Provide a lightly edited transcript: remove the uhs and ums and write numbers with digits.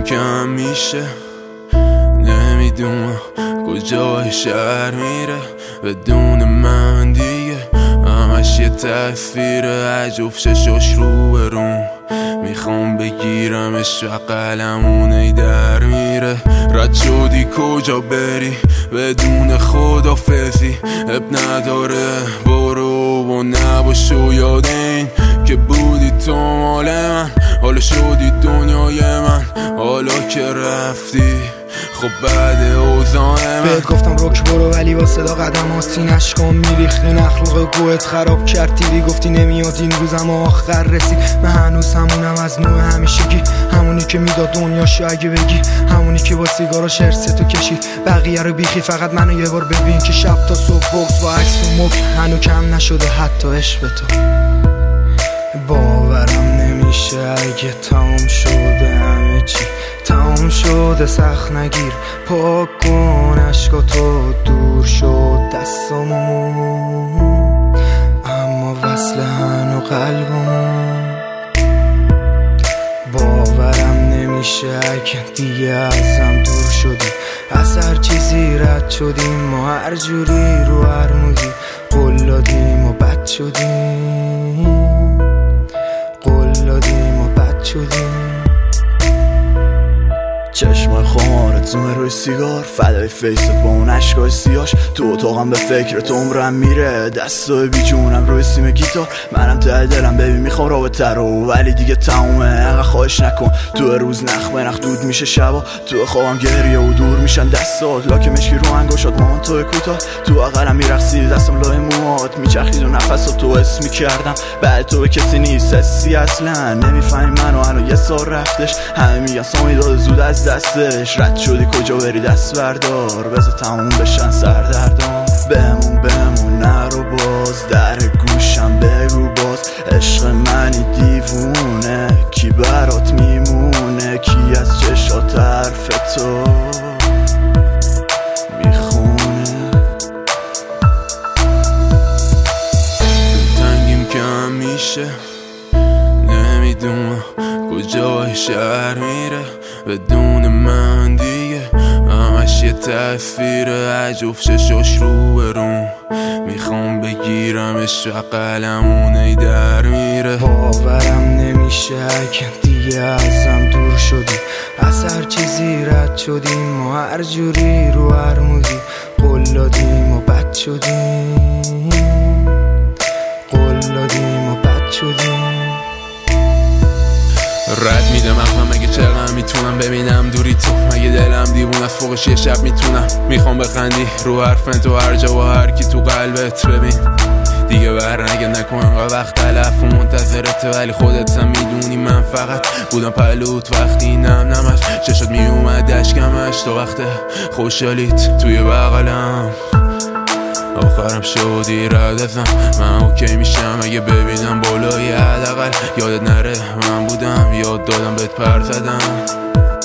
کم میشه، نمیدونم کجای شهر میره بدون من دیگه. همش یه تصویر عجب، ششاش رو برون میخوام بگیرمش و قلمونه در میره. رد شدی کجا بری بدون خدافظی، اب نداره برو و نباش و یاد این که بودی تو مال من. حالا شدی دنیای من، حالا که رفتی خب بعد اوزان من. بهت گفتم رک برو ولی با صدا قدم آسی نشکن میریختی، اخلاق گوهت خراب کرد دیدی گفتی نمیاد این روزم آخر رسید. من هنوز همونم از نوع همیشگی، همونی که میداد دنیاشو اگه بگی، همونی که با سیگارا شرستو کشید بقیه رو بیخی، فقط منو یه بار ببین که شب تا صبح بغض با عکس و مک هنو کم نشده حتی عشق به تو. باورم نمیشه اگه تمام شده همه چی، تمام شده سخت نگیر، پاک کن عشقاتو دور شد دستامون، اما وصل هنو قلبمون. باورم نمیشه اگه دیگه ازم دور شدی، از هر چیزی رد شدیم ما، هر جوری رو هر موزی قول دادیم و بد شدیم، قول دادیم و بد شدیم. چشمای خمارت زومه روی سیگار، فدای فیست با اون عشقای سیاش، تو اتاقم به فکرت عمرم میره، دستای بیجونم روی سیم گیتار، منم ته دلم ببین میخوام رابطه رو ولی دیگه تمومه، انقدر خواهش نکن. تو روز نخ به نخ دود میشه شبا، تو خوابم گریه و دور میشن دستات، لاک مشکی رو انگشات مان توی کوتاه، تو اقلم میرقصی دستم لای موات میچرخید و نفسات تو حس میکردم، بعد تو به کسی نیست حسی اصلا، نمیفهمی منو هنو یه سال رفتش، همه میگن سامی داده زود از دستش، رد شدی کجا بری دست بردار، بذار تموم بشن سردردان، بمون نرو باز، در گوشم بگو باز، عشق منی دیوونه، کی برات میمونه، کی از چشات حرف تو میخونه. تنگیم کم میشه، نمیدونم کجای شهر میره بدون من دیگه. همش یه تصویر عجب، ششاش رو برون میخوام بگیرمش و قلمونه در میره. باورم نمیشه اگه دیگه ازم دور شدی، از هر چیزی رد شدیم ما، هر جوری رو هر موزی قول دادیم و بد شدیم، قول دادیم و بد شدیم. رد میدم مغزم مگه چقدر میتونم ببینم دوری تو، مگه دلم دیوون از فوقش یه شب میتونم، میخوام بخندی رو حرفن تو هر جا و هر کی تو قلبت، ببین دیگه بر نگه نکن انقدر وقت تلف و منتظرته، ولی خودت هم میدونی من فقط بودم پلوت وقتی نمش چشات میومد اشکمش، تو وقت خوشحالیت توی بغلم آخرم شدی رد ازم، من اوکی میشم اگه ببینم بالای حداقل یادت نره من بودم، یاد دادم بهت پر زدم.